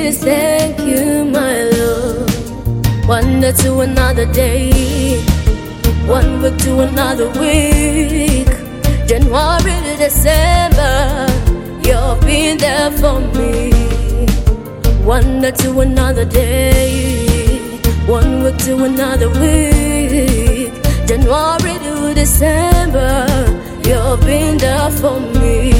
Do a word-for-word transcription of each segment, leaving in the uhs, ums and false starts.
is thank you, my love. One day to another day, one week to another week, January to December, you've been there for me. One day to another day, one week to another week, January to December, you've been there for me.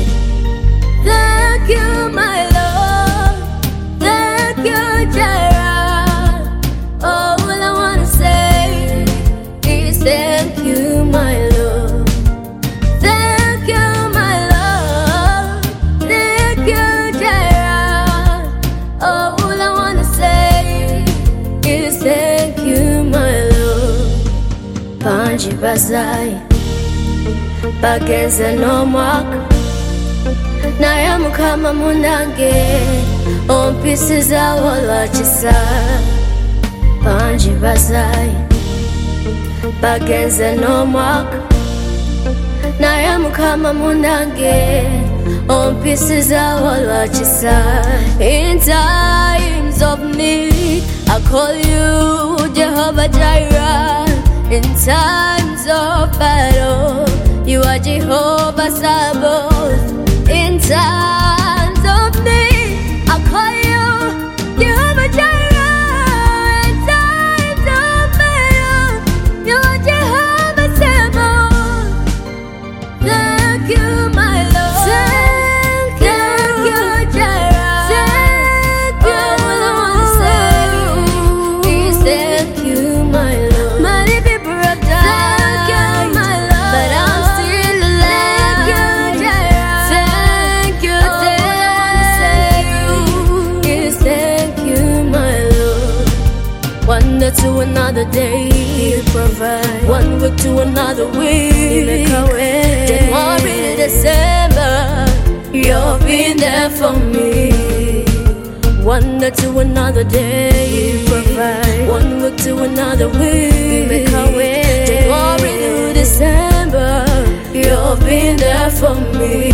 Thank you, my love. Thank you, Jaira. All I wanna say is thank you, my love. Thank you, my love. Thank you, Jaira. All I wanna say is thank you, my love. Panji Bazai, Bagenza no mark. Naya mukama munange, on pieces of all chisa. Panji Bazai, Bagenza no mark. Naya mukama munange, on pieces of all chisa. In times of need, I call you Jehovah Jireh. In times of battle, you are Jehovah Sabaoth. In times of need, I call you Jehovah Jireh. In times of battle, you are Jehovah Sabaoth. Thank you, my Lord. Thank you, thank you, Jireh. Thank you. All I wanna say is thank you, my Lord. Many people have died. Thank you, my Lord. But I'm still alive. Thank you, Jireh. Thank you, all I wanna say is thank you, my Lord. One day to another day, you provide. One week to another week, you make a way. January to December, you've been there for me. One day to another day, you provide. One week to another week, you make a way. January to December, you've been there for me.